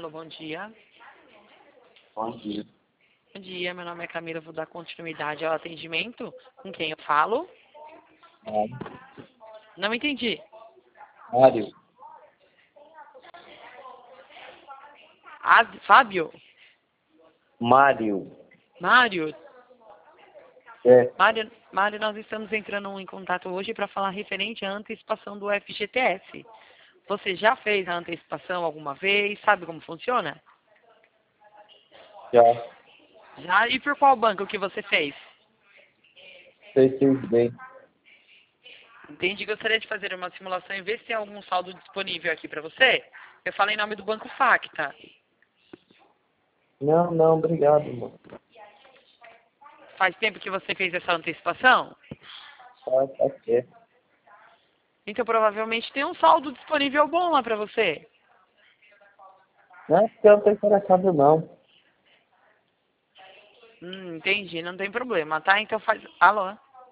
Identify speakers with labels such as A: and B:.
A: Alô, bom dia.
B: Bom dia.
A: Bom dia, meu nome é Camila, vou dar continuidade ao atendimento. Com quem eu falo?
B: Mário.
A: Não entendi.
B: Mário.
A: Fábio?
B: Mário.
A: Mário?
B: É,
A: Mário, nós estamos entrando em contato hoje para falar referente à antecipação do FGTS. Você já fez a antecipação alguma vez? Sabe como funciona?
B: já.
A: Já? E por qual banco que você fez?
B: Fez bem.
A: Entendi. Gostaria de fazer uma simulação e ver se tem algum saldo disponível aqui para você. Eu falei em nome do Banco Facta.
B: Não, obrigado, mano.
A: Faz tempo que você fez essa antecipação?
B: Tá certo.
A: Então provavelmente tem um saldo disponível bom lá para você.
B: Não é porque eu não tô interessado, não.
A: Entendi, não tem problema, tá? Então faz. Alô?